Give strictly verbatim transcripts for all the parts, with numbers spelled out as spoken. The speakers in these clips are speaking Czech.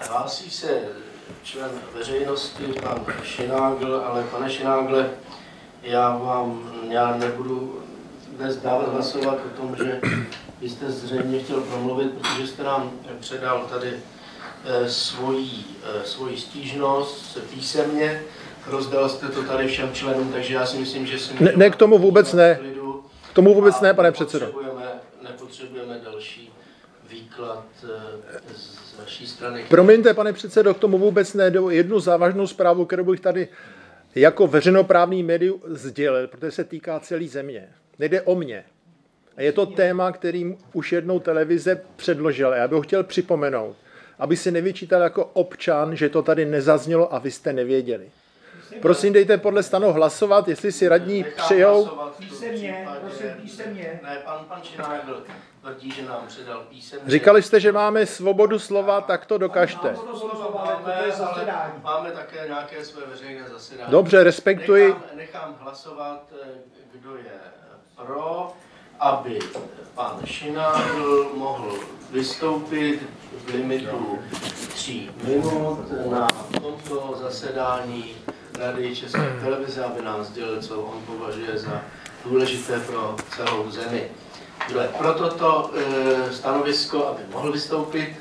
Hlásí se člen veřejnosti, pan Šinágl, ale pane Šinágle, já vám, já nebudu dnes dávat hlasovat o tom, že jste zřejmě chtěl promluvit, protože jste nám předal tady eh, svoji, eh, svoji stížnost písemně, rozdal jste to tady všem členům, takže já si myslím, že si ne, ne, k tomu vůbec ne. K tomu vůbec ne, pane předsedo. Nepotřebujeme, nepotřebujeme další výklad z vaší strany. Promiňte, pane předsedo, k tomu vůbec ne. Jednu závažnou zprávu, kterou bych tady jako veřejnoprávní médium sdělil, protože se týká celé země. Nejde o mě. A je to téma, kterým už jednou televize předložila. Já bych ho chtěl připomenout, aby si nevyčítal jako občan, že to tady nezaznělo a vy jste nevěděli. Prosím, dejte podle stanu hlasovat, jestli si radní přijou. Písemně, prosím, písemně. Ne, pan, pan Šinágl tvrdí, že nám předal písemně. Říkali jste, že máme svobodu slova, tak to dokažte. Máme, ale máme také nějaké své veřejné zasedání. Dobře, respektuji. Nechám, nechám hlasovat, kdo je pro, aby pan Šinágl mohl vystoupit v limitu tří minut na tomto zasedání Rady České televize, aby nám sdělil, co on považuje za důležité pro celou zemi. Kdo je pro toto e, stanovisko, aby mohl vystoupit?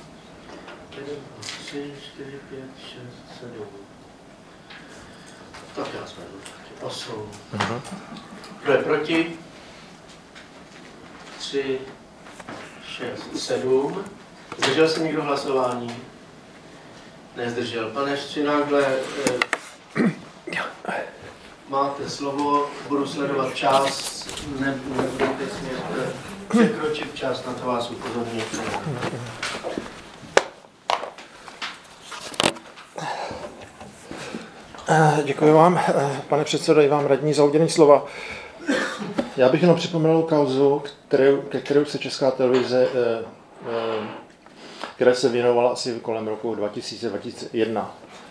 tři, čtyři, pět, šest, sedm. Tak já jsme osm. Kdo je proti? tři, šest, sedm. Zdržel se někdo hlasování? Nezdržel. Pane Šinágle, máte slovo, budu sledovat čas, ne, nebudete smět překročit čas, na to vás upozorňuji. Děkuji vám, pane předsedo, i vám radní za udělení slova. Já bych jenom připomenul kauzu, kterou, ke kterou se Česká televize, které se věnovala asi kolem roku dva tisíce, dva tisíce jedna.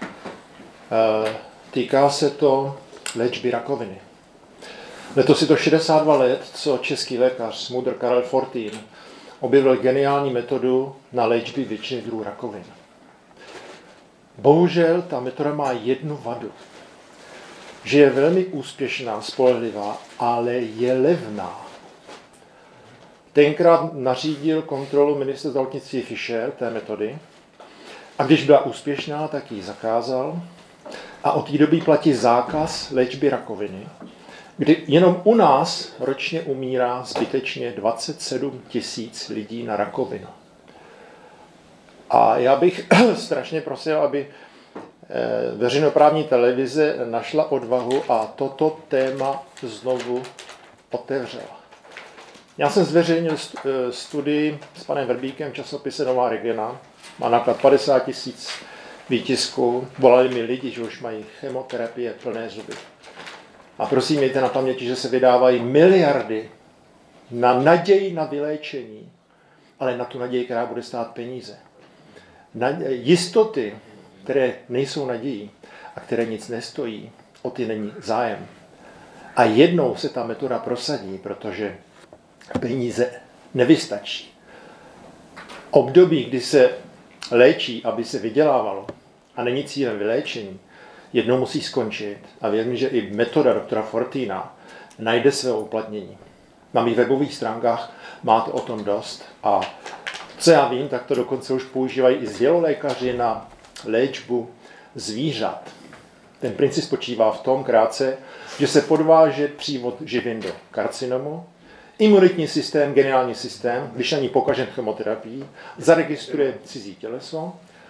Týká se to léčby rakoviny. Letos je to šedesát dva let, co český lékař smudr Karel Fortín objevil geniální metodu na léčby většiny druhů rakovin. Bohužel ta metoda má jednu vadu, že je velmi úspěšná, spolehlivá, ale je levná. Tenkrát nařídil kontrolu ministra zdravotnictví Fischer té metody a když byla úspěšná, tak ji zakázal a od té doby platí zákaz léčby rakoviny, kdy jenom u nás ročně umírá zbytečně dvacet sedm tisíc lidí na rakovinu. A já bych strašně prosil, aby veřejnoprávní televize našla odvahu a toto téma znovu otevřela. Já jsem zveřejnil studii s panem Verbíkem v časopise Nová regiona. Má náklad padesát tisíc výtisků. Volali mi lidi, že už mají chemoterapie plné zuby. A prosím, mějte na paměti, že se vydávají miliardy na naději na vyléčení, ale na tu naději, která bude stát peníze. Na jistoty, které nejsou nadějí a které nic nestojí, o ty není zájem. A jednou se ta metoda prosadí, protože peníze nevystačí. Období, kdy se léčí, aby se vydělávalo a není cílem vyléčení, jednou musí skončit a věřím, že i metoda doktora Fortína najde své uplatnění. Na mých webových stránkách máte o tom dost a co já vím, tak to dokonce už používají i zdělolékaři na léčbu zvířat. Ten princip spočívá v tom krátce, že se podváže přívod živin do karcinomu, imunitní systém, geniální systém, když ani pokažen chemoterapii, zaregistruje cizí těleso,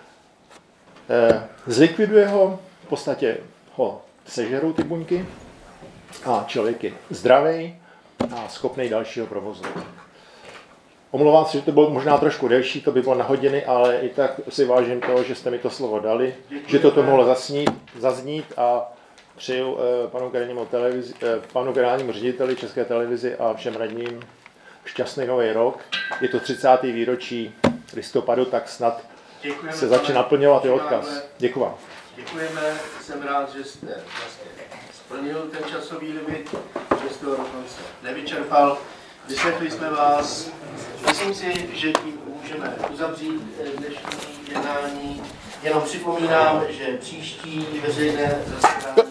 zlikviduje ho, v podstatě ho sežerou ty buňky a člověk je zdravý a schopný dalšího provozu. Omlouvám se, že to bylo možná trošku delší, to by bylo na hodiny, ale i tak si vážím toho, že jste mi to slovo dali, děkujeme, že toto mohlo zasnít, zaznít a přeju eh, panu, generálnímu televizi, eh, panu generálnímu řediteli České televizi a všem radním šťastný nový rok. Je to třicáté výročí listopadu, tak snad děkujeme, se začne naplňovat i odkaz. Děkuji vám. Děkujeme, jsem rád, že jste vlastně splnil ten časový limit, že jste ho dokonce nevyčerpal. vyslechli jsme vás. Myslím si, že tím můžeme uzavřít dnešní jednání. Jenom připomínám, že příští veřejné zasedání